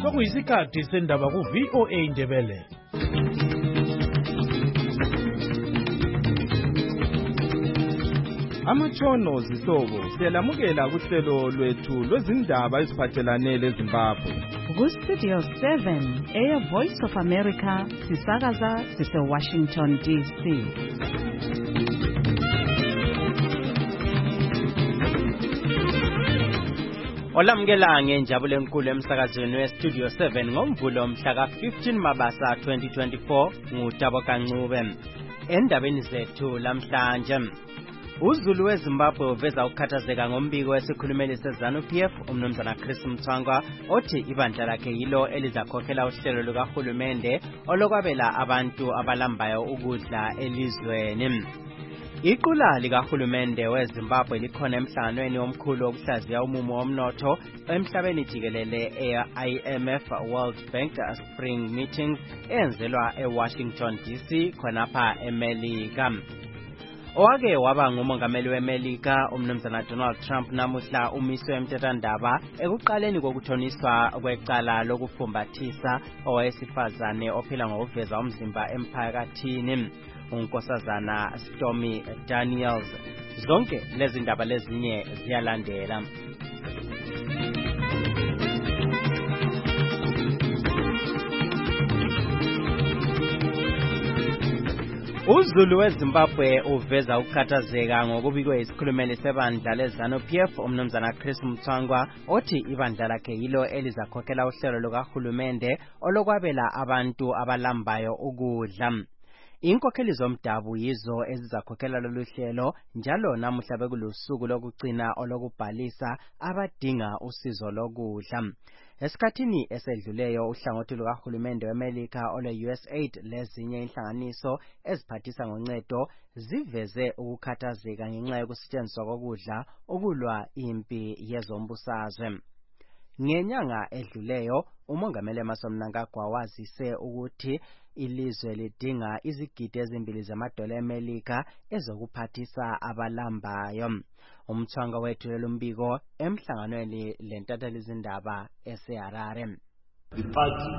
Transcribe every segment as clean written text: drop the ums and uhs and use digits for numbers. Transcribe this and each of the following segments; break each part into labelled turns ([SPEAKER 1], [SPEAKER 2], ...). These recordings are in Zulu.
[SPEAKER 1] sokuyisikhathi sendaba ku-VOA Indebele.
[SPEAKER 2] Amatshono zihlobo siyalamukela kuhlelo lwethu lwezindaba eziphathelane leZimbabwe.
[SPEAKER 3] Ku-Studio 7 Air Voice of America sisakaza sise-Washington DC.
[SPEAKER 4] Olamukela ngenjabulo enkulu emsakazweni weStudio 7 ngoMvulo mhla ka-15 Mabasa 2024 nguTabo Kancube. Endabeni zethu lamhlanje, uZulu weZimbabwe uveza ukukhathazeka ngombiko wesikhulumeli seZanu-PF umnumzana Chris Mtswangwa othi ibandla lakhe yilo elizakhokhela uhlelo lukahulumende olokwabela abantu abalambayo ukudla elizweni. Iqula likahulumende weZimbabwe likhona emhlanganweni omkhulu wokuhlaziya umumo womnotho emhlabeni jikelele e-IMF World Bank Spring Meetings eyenzelwa eWashington DC khonapha eMelika. Owake waba ngumongameli weMelika umnumzana Donald Trump namuhla umiswe emthethwandaba ekuqaleni kokuthoniswa kwecala lokufumbathisa owesifazane ophila ngokuveza umzimba emphakathini, unkosazana Stormy Daniels. Zonke lezi ndaba lezinye ziyalandela. uZulu weZimbabwe uveza ukukhathazeka ngokubikwe isikhulumeli sebandla leZanu-PF umnumzana Chris Mtswangwa othi ibandla lakhe yilo elizakhokhela uhlelo lukahulumende olokwabela abantu abalambayo ukudla. Inkokheli zomdabu yizo ezizakhokhela lolu hlelo njalo namuhla bekulusuku lokugcina olokubhalisa abadinga usizo lokudla. Esikhathini esedluleyo uhlangothi lukahulumende weMelika ole-USAID lezinye inhlanganiso eziphathisa ngoncedo ziveze ukukhathazeka ngenxa yokusetshenziswa kokudla ukulwa impi yezombusazwe. Ngenyanga edluleyo umongameli Emmerson Mnangagwa wazise ukuthi ilizwe lidinga izigidi ezimbili zamadola eMelika ezokuphathisa abalambayo. Umthwanga wethulela umbiko emhlanganweni lentatheli-zindaba eseHarare.
[SPEAKER 5] The party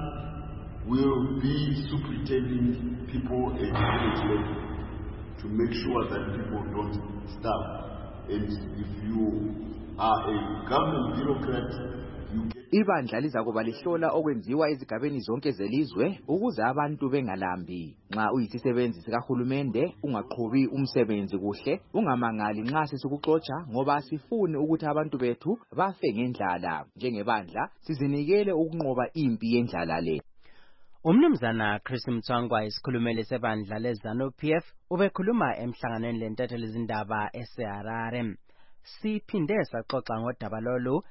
[SPEAKER 5] will be superintending people at village level to make sure that people don't starve. And if you are a government bureaucrat,
[SPEAKER 6] ibandla lizakuba lihlola okwenziwa ezigabeni zonke zelizwe ukuze abantu bengalambi. Nxa uyisisebenzi sikahulumende ungaqhubi umsebenzi kuhle, ungamangali nxa sisukuxotsha ngoba asifuni ukuthi abantu bethu bafe ngendlala. Njengebandla sizinikele ukunqoba impi yendlala le.
[SPEAKER 4] Umnumzana Chris Mtswangwa isikhulumeli sebandla leZanu-PF ubekhuluma emhlanganweni lentatheli-zindaba eseHarare. Siphinde saxoxa ngodaba lolu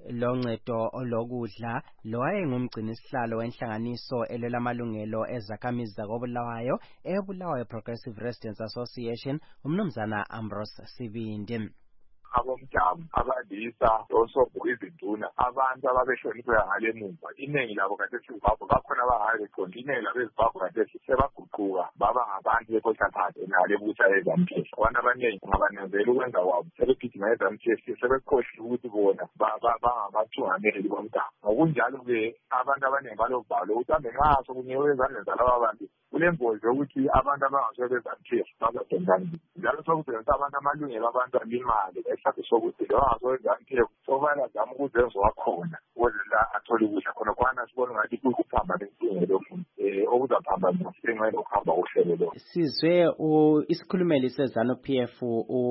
[SPEAKER 4] loncedo olokudla lowayengumgcini sihlalo wenhlanganiso elelamalungelo ezakhamizi zakobulawayo eBulawayo Progressive Residents Association umnumzana Ambrose Sibindi.
[SPEAKER 7] Abomdabu abadisa osobhuku izinduna abantu ababeshonisiwe ngale mumva iningi labo kade siZimbabwe bakhona abahaye beqonda iningi labo eZimbabwe kade sebaguquka baba ngabantu bekhothaphate ngale busa eZanu-PF. Abantu abaningi ngabanezela ukwenza kwabo sebegijima eZanu-PF sebekhohlwe ukuthi bona bangabathungameli bomdabu. Ngokunjalo-ke abantu abaningi balovalo ukuthi ambe nxa sokunyewe ezandleni zalaba abantu kulengozi yokuthi abantu abangasobe beZanu-PF bazadondana njalo sokusebenzisa abantu amalungelo abantu alimali esikhathi sokuthi lo angasobe-ZANU-PF sobayazama ukuzenza wakhona ukuze la athole ukudla khona kwana sibona ngathi kuyikuphamba lenkinga lomuntu okuzaphamba ngenxa yokuhamba kohlelo lo.
[SPEAKER 4] Sizwe isikhulumeli seZanu-PF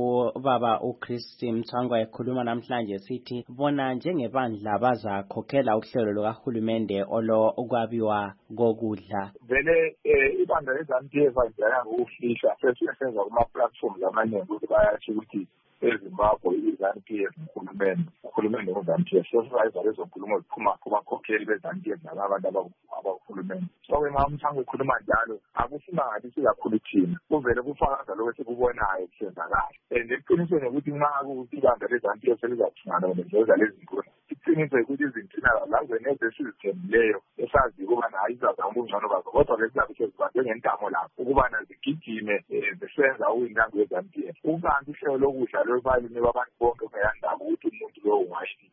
[SPEAKER 4] ubaba uChris Mtswangwa ekhuluma namhlanje sithi bona njengebandla bazakhokhela uhlelo lukahulumende okwabiwa kokudla.
[SPEAKER 7] Vele ibandla leZANU-PF ajayanga ukufihla sesenza kuma-platforms amaningi ukuthi bayasho ukuthi eZimbabwe iZANU-PF uhulumende weZANU-PF sesizayiza lezo nkulumo ziphuma kubakhokheli beZANU-PF nabantu abahulumende. So-ke nxa Mtswangwa ekhuluma njalo akusimangalisi kakhulu thina kuvele kufakaza lokho esikubonayo kusenzakala. And eqinisweni ukuthi nxa kuthi ibandla leZANU-PF selizathungana ngenza lezi nkulumo iqiniso ukuthi izinkinga lazeneze esizithembileyo esazi ukubana ayizazama ubungcono bazo kodwa-ke sizabe sezibambe ngentamo lapho ukubana zigijime zisenza ukuyintambo yeZANU-PF. Ukanti uhlelo lokudla lwebalimi babantu bonke kuyandaba ukuthi umuntu lowo ungayiphathi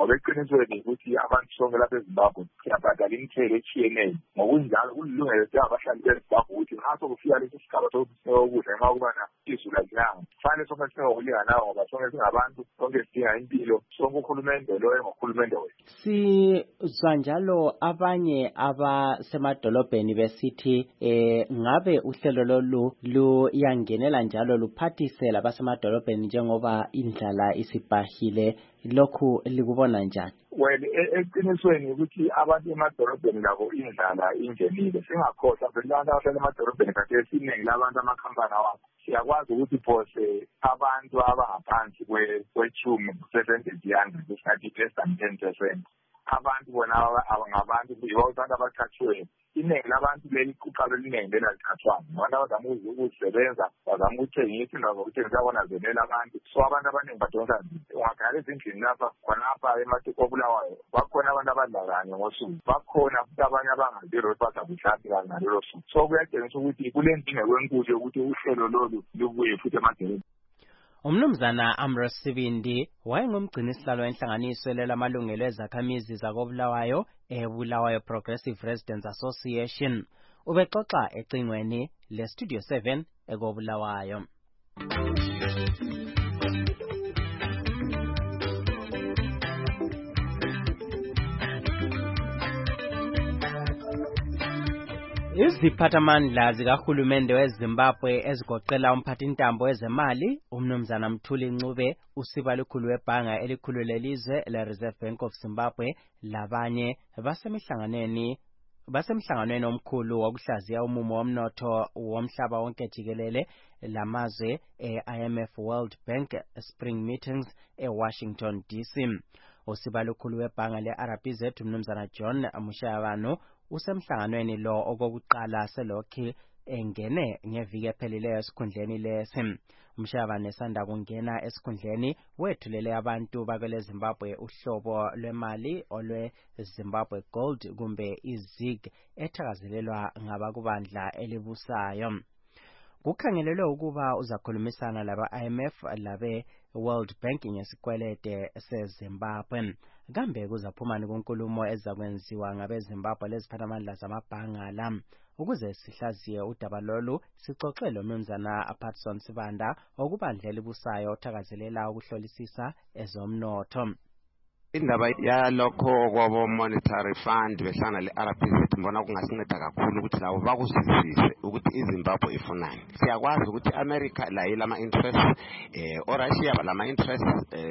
[SPEAKER 7] ngoba eqinisweni ukuthi abantu sonke lapha eZimbabwe siyabhadala imithelo etshiyeneyo. Ngokunjalo kulilungelo abahlali beZimbabwe ukuthi ngaso kufika lesi sigaba sokudla nxa kubana izulu alinanga. Kufanele sonke singokulinganayo ngoba sonke singabantu, sonke sidinga impilo, sonke uhulumende loyo ngohulumende wethu.
[SPEAKER 4] Sizwa njalo abanye abasemadolobheni besithi ngabe uhlelo lolu luyangenela njalo luphathise labasemadolobheni njengoba indlala isibhahile, lokhu likubona njani?
[SPEAKER 7] Well, eqinisweni ukuthi abantu emadolobheni labo indlala ingenile. Singakhohlwa abantu abahlala emadolobheni kade esiningi labantu amakhampani awabo. Siyakwazi ukuthi phose abantu abangaphansi kwechumi percentage yanga esingathi less than 10%. Abantu bona abangabantu abantu abaqhatshiweyo. Iningi labantu leli kuqala liningi lelaqhatshayo. Abantu abazama ukusebenza, bazama ukuthengisa indawo zokuthengisa abona zenela abantu. So abantu abaningi badonsa nzima. Ungagala ezindlini lapha khonapha eMatikobulawayo bakhona abantu abadla kanye ngosuku. Bakhona futhi abanye abangazi irepasa buhlathi kanye ngalelo suku. So kuyatshengisa ukuthi kulenkinga enkulu yokuthi uhlelo lolu lubuye futhi emadolobheni.
[SPEAKER 4] Umnumzana Ambrose Sibindi wayengumgcinisihlalo wenhlanganiso elelamalungelo ezakhamizi zakoBulawayo eBulawayo Progressive Residents Association. Ubexoxa ecingweni leStudio 7 ekoBulawayo. Iziphathamandla zikahulumende weZimbabwe ezigoqela umphathintambo wezemali umnumzana Mthuli Ncube, usibalukhulu webhanga elikhulu lelizwe le-Reserve Bank of Zimbabwe labanye basemhlanganweni omkhulu wokuhlaziya umumo womnotho womhlaba wonke jikelele lamazwe e-IMF World Bank Spring Meetings eWashington DC. Usibalukhulu webhanga le-RBZ umnumzana John Mushayabano usemhlanganweni lo okokuqala selokhi engene ngeviki ephelileyo esikhundleni lesi. Umshayabane esanda kungena esikhundleni wethulele abantu bakwele Zimbabwe uhlobo lwemali olwe-Zimbabwe Gold kumbe iZIG ethakazelelwa ngabakubandla elibusayo. Kukhangelelwe ukuba uzakhulumisana laba-IMF labe World Bank ngesikwelede seZimbabwe. Kambe kuzaphumani kunkulumo ezakwenziwa ngabeZimbabwe leziphathamandla zamabhanga la? Ukuze sihlaziye udaba lolu sixoxele umnumzana Patson Sibanda okubandla elibusayo othakazelela ukuhlolisisa ezomnotho.
[SPEAKER 8] Indaba yalokho kwabo monetary fund behlangana le-RBZ mbona kungasinceda kakhulu ukuthi labo bakuzwisise ukuthi iZimbabwe ifunani. Siyakwazi ukuthi America la ilama interest, Russia balama interest,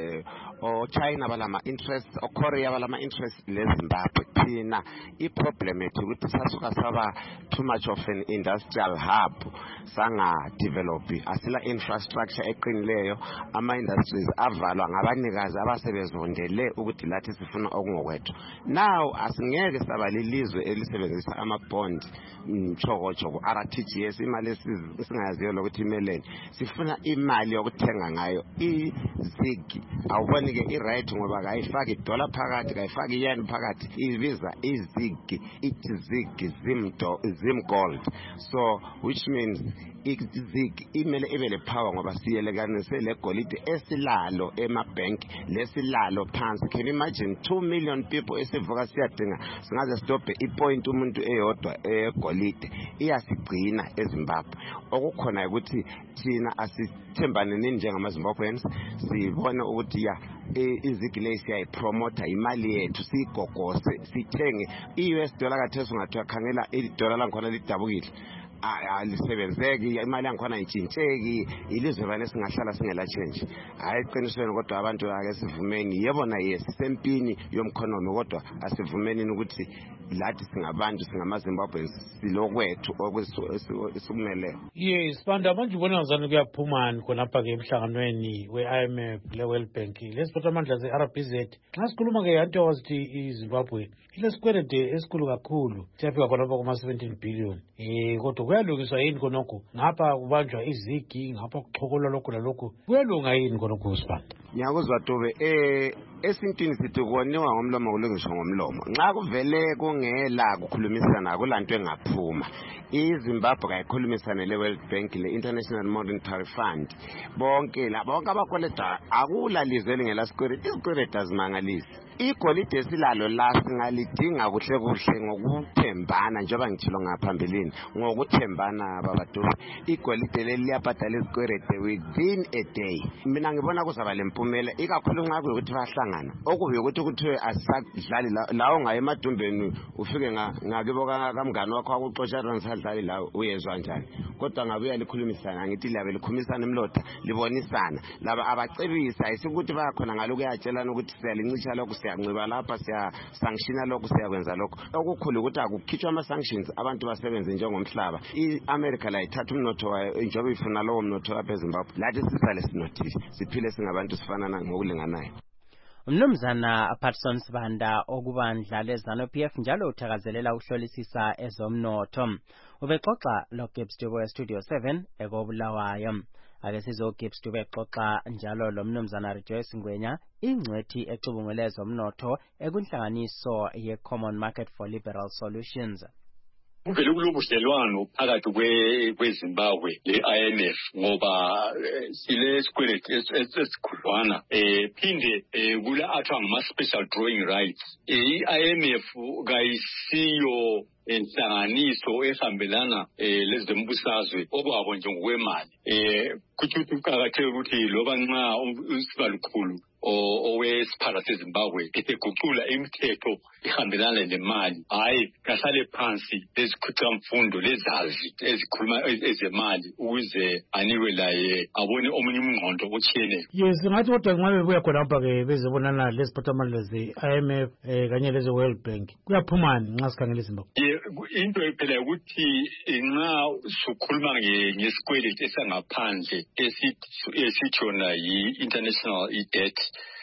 [SPEAKER 8] China balama interest, Korea balama interest leZimbabwe. Thina iproblem ethu ukuthi sasuka saba too much of an industrial hub, sanga develop asila infrastructure eqinileyo, ama industries avalwa ngabanikazi abasebezondele ukuthi lathi sifuna okungokwethu. Now asingeke sabalilizwe elisebenzisa ama-bond mchoko RTGS, imali esingayaziyo lokuthi imeleni. Sifuna imali yokuthenga ngayo iZIG. Awuboni ke i-right ngoba kayifaki dollar phakathi, kayifaki yen phakathi, ibiza iZIG, iZIG Zim Gold. So which means iZIG imele ibele power ngoba siyelekanise legolide esilalo emabank lesilalo phansi. Can you imagine 2 million people esivuka siyadinga singaze stophe ipoint umuntu eyodwa egolide iyasigcina eZimbabwe. Okukhona ukuthi thina asithembane nini njengamaZimbabweans, sibone ukuthi ya iZIG le siyayipromote imali yethu siyigogose sithenge i-US dollar katheso ngathiwa khangela i-dollar lankhona lidabukile. Alisebenzeki imali yankhona intshintsheki ilizwe bane singahlala singela change. Hayi qinisweni kodwa abantu ake sivumeni yebo na yesempini yomkhonomi kodwa asivumeni ukuthi lathi singabantu singamaZimbabwe silokwethu okusukumele.
[SPEAKER 1] Yes, Sibanda manje ubona ngazani kuyaphumani khonapha ke emhlanganweni we-IMF le-World Bank lesiphathamandla ze-RBZ. Xa sikhuluma ke anti wazithi iZimbabwe ilesikwelede esikhulu kakhulu siyafika khonapha kuma-17 billion. Kodwa kuyalungiswa yini khonokho? Ngapha kubanjwa iZIG, ngapha kuxhokolwa lokhu lalokhu. Kuyalunga yini khonokho Sibanda?
[SPEAKER 8] Ngiyakuzwa Dube, esintwini sithi koniwa ngomlomo kulungiswa ngomlomo. Nxa kuvele kungela kukhulumisana kulanto engaphuma. iZimbabwe kayikhulumisane le-World Bank le-International Monetary Fund. Bonke abakweleta akula lizwe elingelasikweleti, izikweleti azimangalisi. Igolide esilalo la singalidinga kuhle kuhle ngokuthembana njengoba ngitshilo ngaphambilini ngokuthembana babadu. Igolide leli liyabhadala izikweleti within a day. Mina ngibona kuzaba lempumela ikakhulu nxa kuyikuthi bahlangana. Okubi ukuthi kuthiwe asadlali lawo ngaye emadumbeni ufike ngakibo kamngani wakho akuxoshana ngisadlali la uyezwa njani. Kodwa ngabuya likhulumisana ngithi liyabe likhulumisana imlotha libonisana. Laba abacebisa isikuthi bayakhona ngaloku yatshelana ukuthi siyalincisha lokho siyanciba lapha siya sanctiona lokho siyakwenza lokho. Okukhulu ukuthi akukhitshwa ama sanctions abantu basebenze njengomhlaba. iAmerica la ithatha umnotho wayo njengoba ifuna lowo mnotho lapha eZimbabwe. Lathi sisale sinothile siphile singabantu sifanana ngokulinganayo.
[SPEAKER 4] Umnumzana Patson Sibanda okubandla leZANU-PF njalo uthakazelela ukuhlolisisa ezomnotho. Ubexoxa lo Gibbs Dube Studio 7 ekobulawayo. Ake sizo Gibbs Dube exoxa njalo lo Mnumzana Rejoice Ngwenya ingcwethi ecubungule ezomnotho ekunhlanganiso ye-Common Market for Liberal Solutions.
[SPEAKER 9] Kuvele kulobudlelwano phakathi kweZimbabwe le-IMF ngoba sile sikweleti esikhudlwana phinde kula athiwa ngama-special drawing rights. I-IMF kayisiyo inhlanganiso ehambelana lezembusazwe okwabo nje ngokwemali. Kuthi kuqakatheke ukuthi loba nxa usibalukhulu owesiphala seZimbabwe esegucula imithetho ihambelana nemali, hayi kahlale phansi lezikhuthamfundo lezazi ezikhuluma ezemali ukuze anikwe laye abone omunye umngqondo otshiyeneyo.
[SPEAKER 1] Yes, ngathi kodwa nxa bebuya khonapha-ke bezebonana leziphathamandla ze-IMF kanye leze-World Bank kuyaphumani nxa sikhangela iZimbabwe?
[SPEAKER 9] Into phela ukuthi nxa sukhuluma ngesikweleti esangaphandle esithona yi-international debt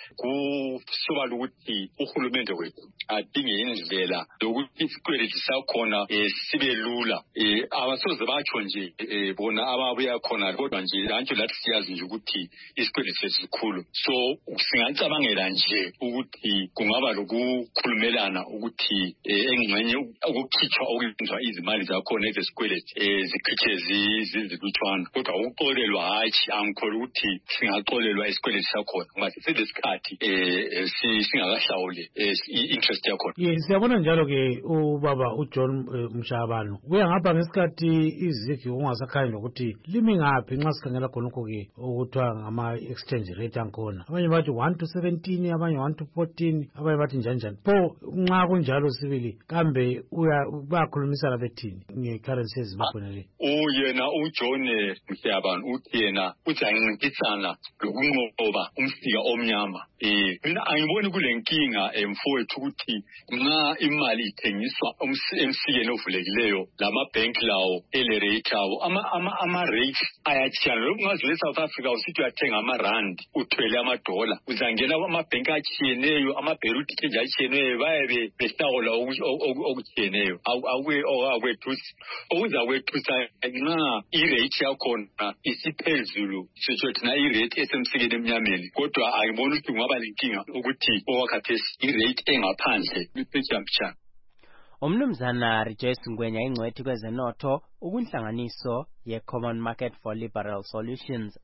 [SPEAKER 9] kusoba ukuthi uhulumende wethu adinge indlela yokuthi isikweleti sakhona sibe lula. Abasoze batsho nje bona ababuya khona kodwa nje lantsho lathi siyazi nje ukuthi isikweleti sesikhulu. So singacabangela nje ukuthi kungaba lokukhulumelana ukuthi engxenye ukukhitshwa okwenziwa izimali zakhona ezesikweleti zikhitshwe zizilutshwana. Kodwa ukuxolelwa hatshi angikholwa ukuthi singaxolelwa isikweleti sakhona ngoba sesilesikhathi singakahlawuli i-interest yakhona.
[SPEAKER 1] Yes, siyabona njalo-ke ubaba uJohn Mshabano kuya ngapha ngesikhathi izigi ungasakhanyi nokuthi limi ngaphi nxa sikhangela khonokho-ke okuthiwa ngama-exchange rate ankhona. Abanye bathi 1 to 17, abanye 1 to 14, abanye bathi njanjani. Pho nxa kunjalo sibili kambe bayakhulumisana bethini nge-currency yeZimbabwe le?
[SPEAKER 9] Yena uJohn Mshabano uthi yena uthi ancintisana lokunqoba umsika omnyama. Mina angiboni kule nkinga mfowethu ukuthi nxa imali ithengiswa emsikeni ovulekileyo lamabhenki lawo ele-rate awo ama-rates ayatshiyana. Lokhu ngazwe eSouth Africa usithi uyathenga ama-rand uthwele amadola uzangena amabhenki atshiyeneyo ama-Beirut exchange atshiyeneyo bayabe behlawula okutshiyeneyo. Akwethusi okuza kwethusa nxa i-rate yakhona isiphezulu sitsho thina i-rate esemsikeni emnyameni. Kodwa angiboni ukuthi kungaba lenkinga ukuthi okwakhathesi i-rate engaphandle liphetshamshana.
[SPEAKER 4] Umnumzana Rejoice Ngwenya ingcwethi kwezenotho ukunhlanganiso ye-Common Market for Liberal Solutions.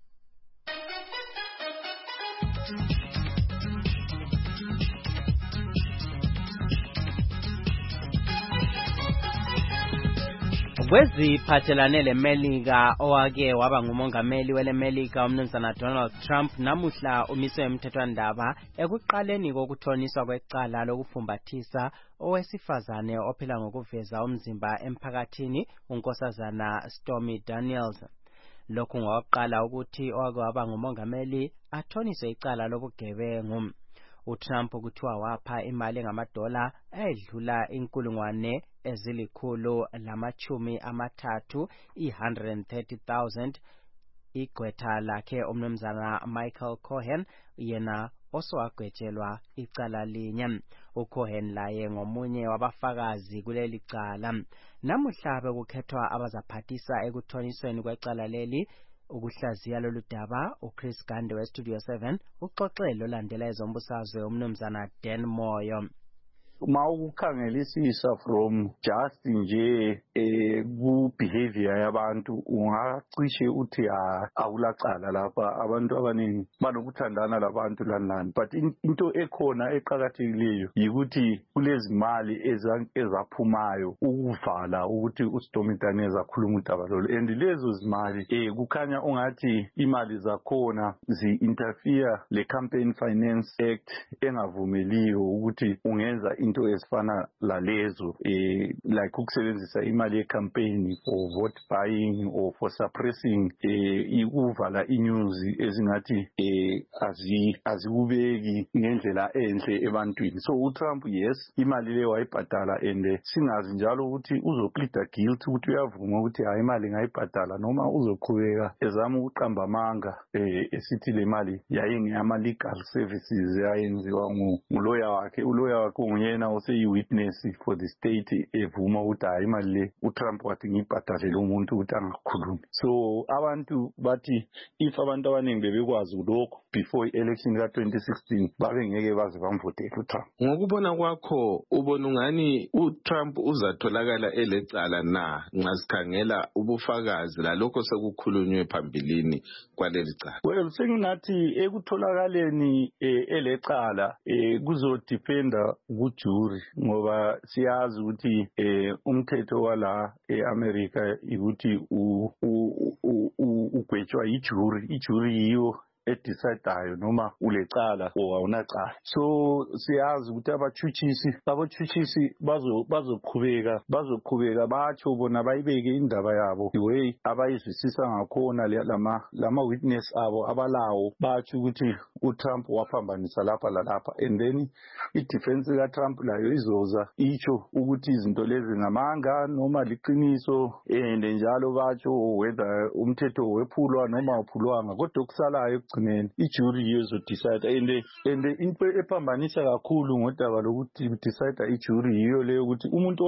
[SPEAKER 4] Kweziphathelane leMelika owake waba ngumongameli weleMelika umnumzana Donald Trump namuhla umiswe emthethwandaba ekuqaleni kokuthoniswa kwecala lokufumbathisa owesifazane ophila ngokuveza umzimba emphakathini unkosazana Stormy Daniels. Lokhu ngokuqala ukuthi owake waba ngumongameli athoniswe icala lobugebengu. uTrump kuthiwa wapha imali ngamadola edlula 130,000 130,000 igqwetha lakhe umnumzana Michael Cohen yena osowagwetshelwa icala linye. uCohen laye ngomunye wabafakazi kuleli cala. Namuhla bekukhethwa abazaphathisa ekuthonisweni kwecala leli ukuhlaziya lolu daba uChris Gande weStudio 7 uxoxelo landela ezombusazwe umnumzana Dan Moyo.
[SPEAKER 10] Uma ukukhangelisisa from just nje ku-behavior yabantu ungacishe uthi awulacala lapha abantu abaningi banokuthandana labantu lani but into ekhona eqakathekileyo yikuthi kulezimali ezaphumayo ukuvala ukuthi uStomitaneza akhuluma udaba lolu and lezo zimali kukhanya ungathi imali zakhona zi-interfere le-Campaign Finance Act engavumeliyo ukuthi ungenza into ezifana lalezo like ukusebenzisa imali yecampaign for vote buying or for suppressing ukuvala inews ezingathi azikubeki ngendlela enhle ebantwini. So uTrump yes imali le wayibhadala and singazi njalo ukuthi uzopleada guilty ukuthi uyavuma ukuthi hayi imali ngayibhadala noma uzoqhubeka ezama ukuqamba amanga esithi le mali yayingeyama legal services yayenziwa nguloya wakhe. Uloya wakhe nguyena oseyi-witness for the state evuma ukuthi hayi imali le uTrump wathi ngiyibhadalele umuntu ukuthi angakhulumi. So abantu bathi if abantu abaningi bebekwazi lokho before election ka-2016 babengeke baze bamvotele uTrump.
[SPEAKER 11] Ngokubona kwakho ubona ungani uTrump uzatholakala elecala na nxa sikhangela ubufakazi lalokho sekukhulunywe phambilini kwaleli cala?
[SPEAKER 10] Well senginathi ekutholakaleni elecala kuzodependa kujury ngoba siyazi ukuthi umthetho wala eAmerica ukuthi ugwetshwa ijury yiyo edecidayo noma ulecala or awunacala. So siyazi ukuthi abatshutshisi bazoqhubeka batsho bona bayibeke indaba yabo the way abayizwisisa ngakhona lama witness abo abalawo batsho ukuthi uTrump waphambanisa lapha lalapha and then i-defense kaTrump layo izoza itsho ukuthi izinto lezi ngamanga noma liqiniso and njalo batsho whether umthetho wephulwa noma uphulwanga kodwa okusalayo ijury yezodecide and into ephambanisa kakhulu ngodaba lokuthi decide ijury yiyo leyo ukuthi umuntu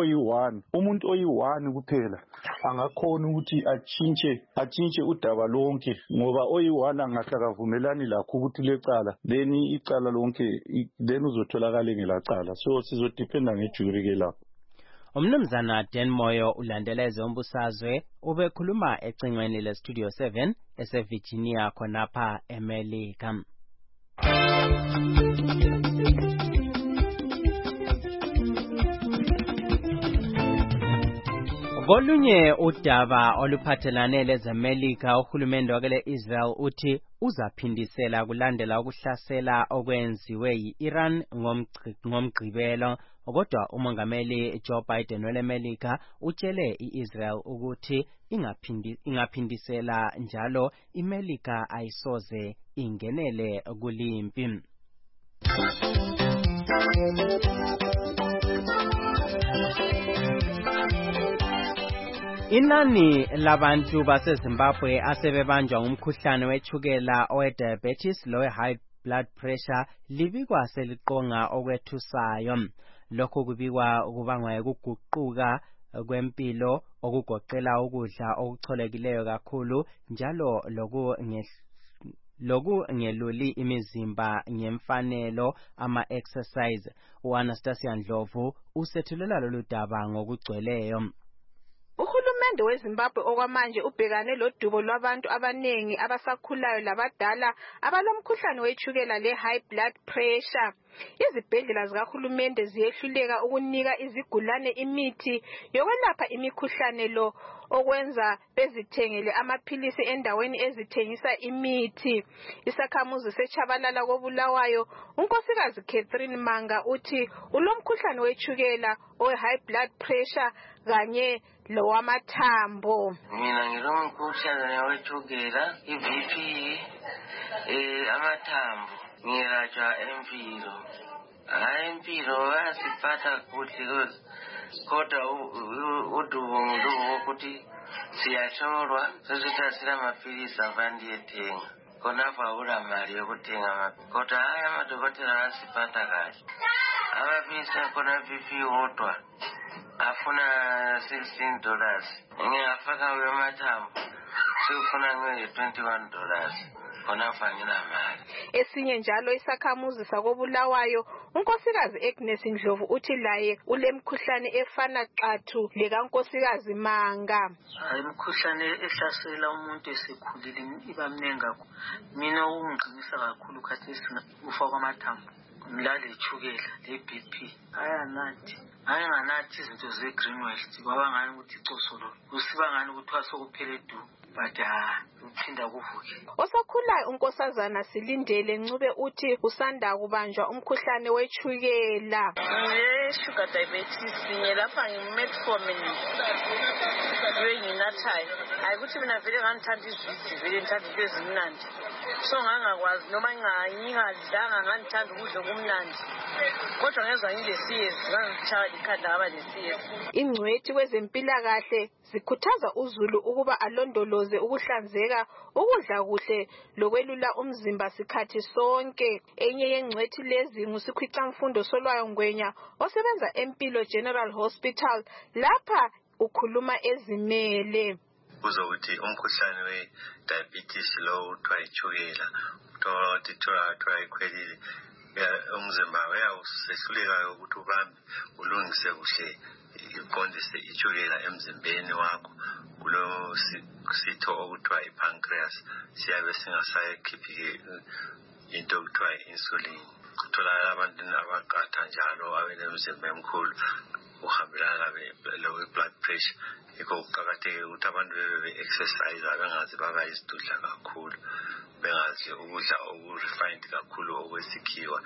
[SPEAKER 10] oyi-1 kuphela angakhona ukuthi atshintshe udaba lonke ngoba oyi-1 angahlakavumelani lakho ukuthi lecala then icala lonke then uzotholakala ngelacala. So sizodependa ngejury ke lapho.
[SPEAKER 4] Umnumzana Dan Moyo ulandela ezombusazwe ubekhuluma ecingweni leStudio 7 eseVirginia khonapha eMelika. Kolunye udaba oluphathelane lezemelika uhulumende wakele Israel uthi uzaphindisela kulandela ukuhlasela okwenziwe yi-Iran ngomgqibelo. Kodwa umongameli Joe Biden welemelika utshele iIsrael ukuthi ingaphindisela njalo imelika ayisoze ingenele kulimpi. Inani labantu baseZimbabwe asebebanjwa ngumkhuhlane wetshukela owe-diabetes lowe-high blood pressure libikwa seliqonga okwethusayo. Lokho kubikwa kubangwa ukuguquka kwempilo okugoqela ukudla okucolekileyo kakhulu njalo lokungeluli imizimba ngemfanelo ama-exercise. U-Anastasia Ndlovu usethulela lolu daba ngokugcweleyo.
[SPEAKER 12] Uhulumende weZimbabwe okwamanje ubhekane lodubo lwabantu abanengi abasakhulayo labadala abalomkhuhlane wetshukela le-high blood pressure. Izibhedlela zikahulumende ziyehluleka ukunika izigulane imithi yokwelapha imikhuhlane lo okwenza bezithengele amaphilisi endaweni ezithengisa imithi. Isakhamuzi seChabalala koBulawayo unkosikazi Catherine Manga uthi ulomkhuhlane wetshukela owe-high blood pressure kanye lowamathambo.
[SPEAKER 13] Mina ngilomkhuhlane wetshukela iBP amathambo ngiyelatshwa empilo. Hayi impilo yasiphatha kuhle kodwa udubo ukuthi siyahlolwa sesithi asilamaphilisi avandi yethenga khonapha akulamali yokuthenga amaphilisi kodwa hayi amadokotela asiphatha kahle. Amaphilisi akhona BP wodwa afuna $16. Ngingafaka amathambo sekufuna $21 khona fangina mali.
[SPEAKER 12] Esinye njalo isakhamuzi sakobulawayo unkosikazi Agnes Ndlovu uthi laye ulemkhuhlane efana xathu lekankosikazi Manga.
[SPEAKER 14] Imkhuhlane ehlasela umuntu esekhulile ibamnengi kakhulu. Mina ungqinisa kakhulu khathesi ufa kwamathambo. Mlale ichukela le-BP ayanganathi izinto ze-Greenwell kwaba ngani ukuthi icosolo kusiba ngani kuthiwa sokuphele du but uphinda kuvuke.
[SPEAKER 12] Osakhulayo unkosazana Silindele Ncube uthi usanda kubanjwa umkhuhlane wechukela.
[SPEAKER 14] Sugar diabetes ngiye lapha ngimetformin nginathayo ayikuthi mina vele ngithanda izwidi vele ngithanda into ezimnandi so ngangakwazi noma ngingadlanga ngithanda ukudla okumnandi kodwa ngezwa ngilesiyezi ngangitshaya ikhanda ngaba lesiyezi.
[SPEAKER 12] Ingcwethi kwezempilakahle zikhuthaza uZulu ukuba alondoloze ukuhlanzeka, ukudla kuhle lokwelula umzimba sikhathi sonke. Enye yengcwethi lezi nguSikhwicamfundo Solwayo Ngwenya osebenza eMpilo General Hospital lapha ukhuluma ezimele.
[SPEAKER 15] Kuzokuthi umkhuhlane we-diabetes lo uthiwa ichukela uthiwa ikhwelile umzimba uyasehluleka ukuthi ubambe ulungise kuhle iqondise ichukela emzimbeni wakho kulo sitho okuthiwa ipancreas siyabe singasayikhiphi into okuthiwa i-insulin. Kutholakala abantu abaqatha njalo abenemizimba emkhulu uhambelana lowe-blood pressure. Yikho kuqakathekile ukuthi abantu bebe-exercise bengazi baba isidudla kakhulu bengazi ukudla oku-refined kakhulu okwesikhiwa.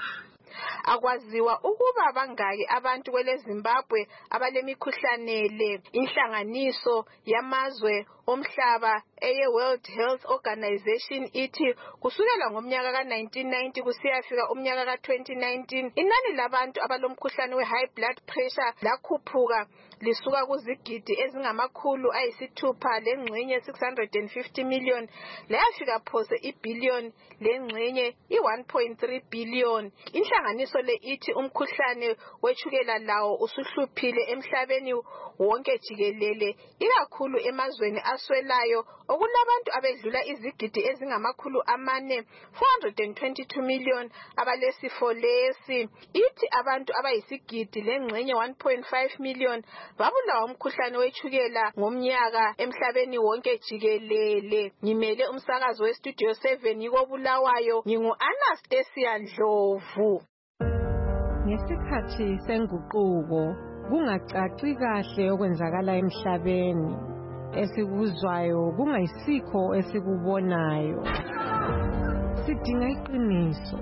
[SPEAKER 12] Akwaziwa ukuba bangaki abantu kwele Zimbabwe abalemikhuhlane le. Inhlanganiso yamazwe omhlaba eye-World Health Organization ithi kusukela ngomnyaka ka-1990 kusiyafika umnyaka ka-2019 inani labantu abalomkhuhlane we-high blood pressure lakhuphuka lisuka kuzigidi ezingamakhulu ayisithupha lengxenye 650 million layafika phose ibhillion lengxenye i-1.3 billion. Inhlanganiso le ithi umkhuhlane wechukela lawo usuhluphile emhlabeni wonke jikelele ikakhulu emazweni aswelayo okulabantu abedlula izigidi ezingamakhulu amane 422 million abalesifo lesi. Ithi abantu abayisigidi lengxenye 1.5 million babulawa umkhuhlane wechukela ngomnyaka emhlabeni wonke jikelele. Ngimele umsakazo weStudio 7 yikobulawayo ngingu-Anastasia Ndlovu.
[SPEAKER 16] Ngesikhathi senguquko kungacaci kahle okwenzakala emhlabeni esikuzwayo kungayisikho esikubonayo sidinga iqiniso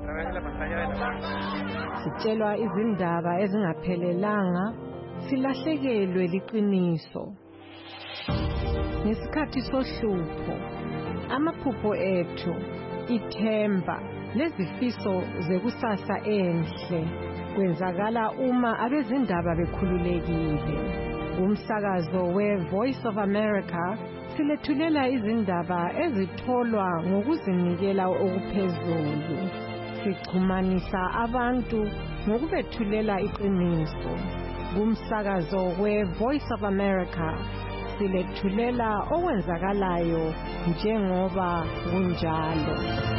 [SPEAKER 16] sitshelwa izindaba ezingaphelelanga silahlekelwe liqiniso ngesikhathi sohlupho amaphupho ethu ithemba lezifiso zekusasa enhle kwenzakala uma abezindaba bekhululekile. Umsakazo we-Voice of America silethulela izindaba ezitholwa ngokuzinikela okuphezulu. Sixhumanisa abantu ngokubethulela iqiniso. Kumsakazo we-Voice of America silethulela okwenzakalayo njengoba kunjalo.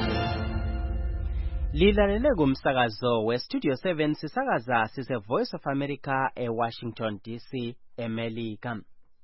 [SPEAKER 4] Lilalele kumsakazo weStudio 7 sisakaza sise Voice of America eWashington DC, eMelika.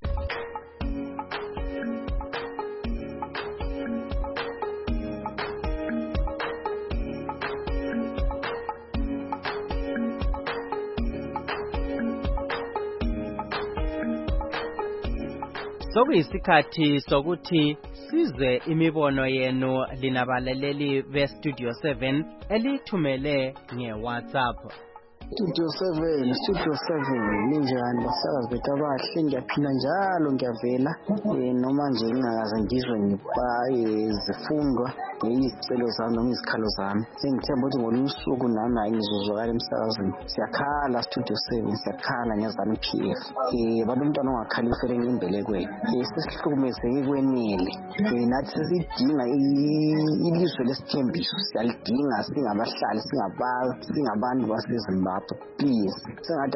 [SPEAKER 4] Sokuyisikhathi sokuthi sizwe imibono yenu linabaleleli beStudio 7 elithumele ngeWhatsApp.
[SPEAKER 17] Studio 7 ninjani basakazi bethu abahle ngiyaphila njalo ngiyavela noma nje ngingakaze ngizwe ngiba izifundwa ngiyicelo zami noma izikhalo zami. Sengithemba ukuthi ngolunye usuku nami ngizozwakala emsakazweni. Siyakhala Studio 7, siyakhala ngezami PF. Abantu umntwana ongakhali ufele ngembelekweni. Sesihlukumezeke kwenele. Nathi sesidinga ilizwe lesithembiso. Siyalidinga singabahlali, singabantu baseZimbabwe. Please, sengathi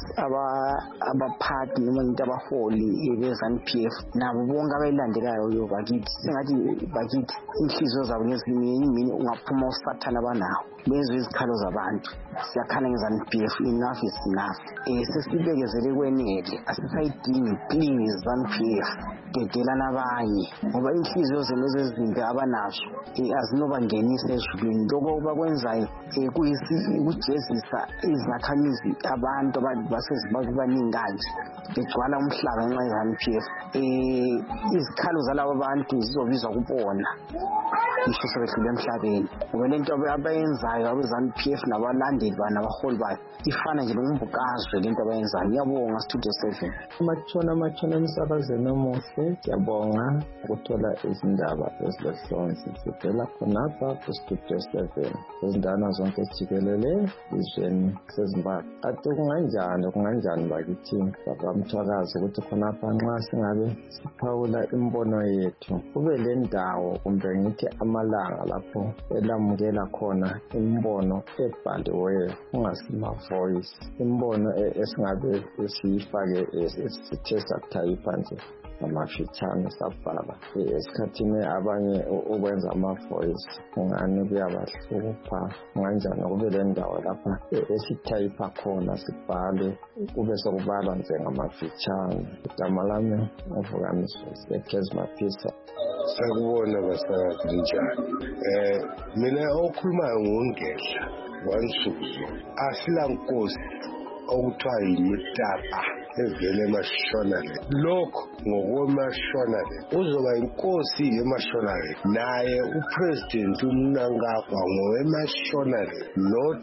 [SPEAKER 17] abaphathi noma into abaholi bezami PF nabo bonke abayilandelayo bakithi. Sengathi bakithi inhliziyo zabo ngezinye imini ungaphuma usathana abanawo. Bezwe izikhalo zabantu. Siyakhala ngezami PF, enough is enough. Sesibekezele kwenele. Asisayidingi, please zami PF. Dedela nabanye ngoba inhliziyo zeneze ezimbi abanazo azinobangenisa ezulwini. Lokho bakwenzayo ukujezisa izakhamizi abantu baseZimbabwe baningi kanje begcwala umhlaba ngenxa yezanu PF. Izikhalo zalabo bantu zizobizwa kubona ngisho sebedlule emhlabeni ngoba lento abayenzayo abezanu PF nabalandeli nabaholi bayo ifana nje lokumbukazwe lento abayenzayo. Ngiyabonga Studio 7.
[SPEAKER 18] Amachona emsakazweni omuhle. Siyabonga ukuthola izindaba ezilehlonzi sivela khonapha kuStudio 7 izindana zonke jikelele izweni seZimbabwe. Ati kunganjani bakithi babamthwakazi ukuthi khonapha nxa singabe siphawula imbono yethu kube le ndawo kumbe ngithi amalanga lapho elamukela khona imbono ebhaliweyo kungasima voice imbono esingabe siyifake esithe sathayipha nje amafitshane sabhala esikhathini abanye ukwenza ama-voice ngani kuyabahlupha kanjani kube le ndawo lapha esithayipha khona sibhale kube sokubalwa njengamafitshane. Igama lami nguvukamiswa Sekhezi Maphisa.
[SPEAKER 19] Sakubona basakazi njani. Mina okhulumayo ngongehla wansuku asila nkosi okuthiwa yimitapa evele eMashonale. Lokho ngokwemashonale uzoba inkosi yeMashonale naye upresident uMnangagwa ngowemashonale not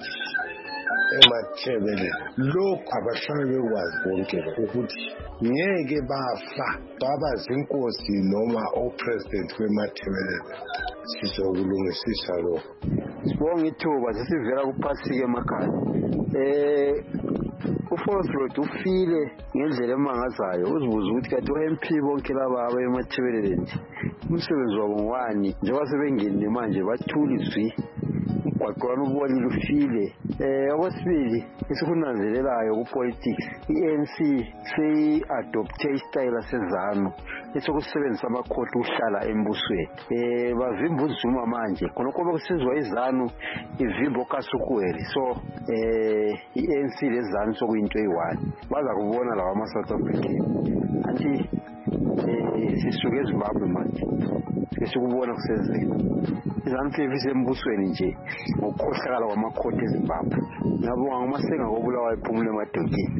[SPEAKER 19] eMathebele. Lokho abahlali bekwazi bonke ukuthi ngeke bafa babazinkosi noma opresident weMathebele. Sizokulungisisa lokho.
[SPEAKER 20] Sibonga ithuba sesivela kuphasike emakhaya. uForest ufile ngendlela emangazayo uzibuza ukuthi kanti uMP bonke laba abayemathebelele umsebenzi wabo ngwani njengoba sebengenile manje bathulizwi umgwaqo ubonile ufile. Okwesibili esikunanzelelayo kupolitics iANC seyi-adopte istyle sezanu esokusebenzisa amakhoti uhlala embusweni. Bavimba uZuma manje khonokho bekusizwa izanu ivimbo kaSukuweli. So iANC lezanu sokuyinto eyi-one baza kubona lawa ama-South African anti sisuke eZimbabwe manje sikubona kusenzeka izanu-PF isembusweni nje ngokukhohlakala kwamakhoti eZimbabwe. Ngiyabonga ngomasenga kobulawa iphumule emadodeni.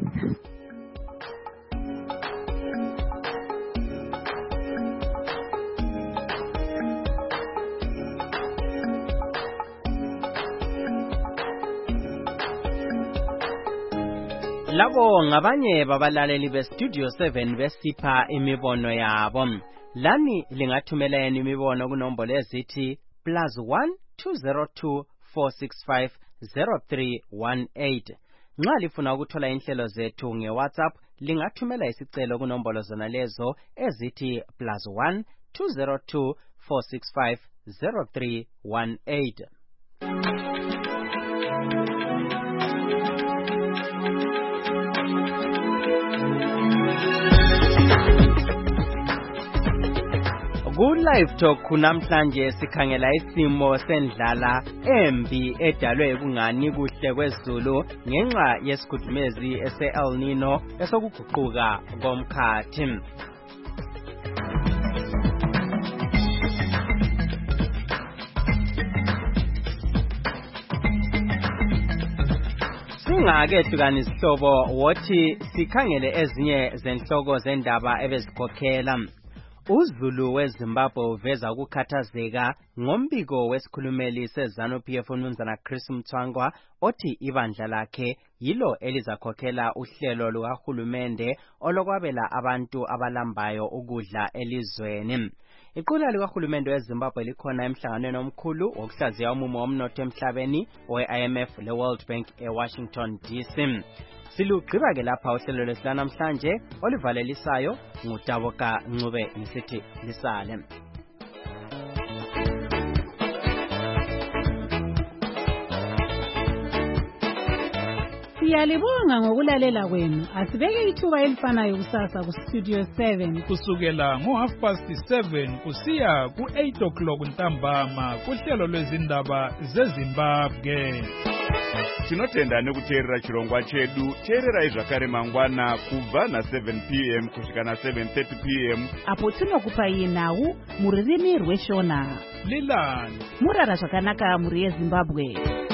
[SPEAKER 4] Labo ngabanye babalaleli beStudio 7 besipha imibono yabo. Lani lingathumela yena imibono kunombolo ezithi +1 202 465 0318. Nxa lifuna ukuthola inhlelo zethu ngeWhatsApp lingathumela isicelo kunombolo zona lezo ezithi +1 202 465 0318. Ku-Live Talk namhlanje sikhangela isimo sendlala embi edalwe kungani kuhle kwezulu ngenxa yesikhudumezi ese-El Nino esokuguquka komkhathi. Singake isihlobo wothi sikhangele ezinye zenhloko zendaba ebezikhokhela. uZulu weZimbabwe uveza ukukhathazeka ngombiko wesikhulumeli seZanu-PF uMnumzana Chris Mthwangwa othi ibandla lakhe yilo elizakhokhela uhlelo lukahulumende olokwabela abantu abalambayo ukudla elizweni. Iqula likahulumende weZimbabwe likhona emhlanganweni omkhulu wokuhlaziya umumo womnotho emhlabeni we-IMF le-World Bank eWashington DC. Silugqiba ke lapha uhlelo lesilanamhlanje olivalelisayo nguDaboka Ncube ngisithi lisale.
[SPEAKER 21] Siyalibonga ngokulalela kwenu. Asibeke ithuba elifanayo kusasa ku Studio 7
[SPEAKER 22] kusukela ngo7:30 kusiya ku8 ntambama kuhlelo lwezindaba zeZimbabwe.
[SPEAKER 23] Tinotenda nekuteerera chirongwa chedu. Teererai zvakare mangwana kubva na7 p.m. kusvika na7:30 p.m.
[SPEAKER 21] apo tinokupai nhau muririmi rweShona.
[SPEAKER 22] Lilani
[SPEAKER 21] murara zvakanaka muri yeZimbabwe.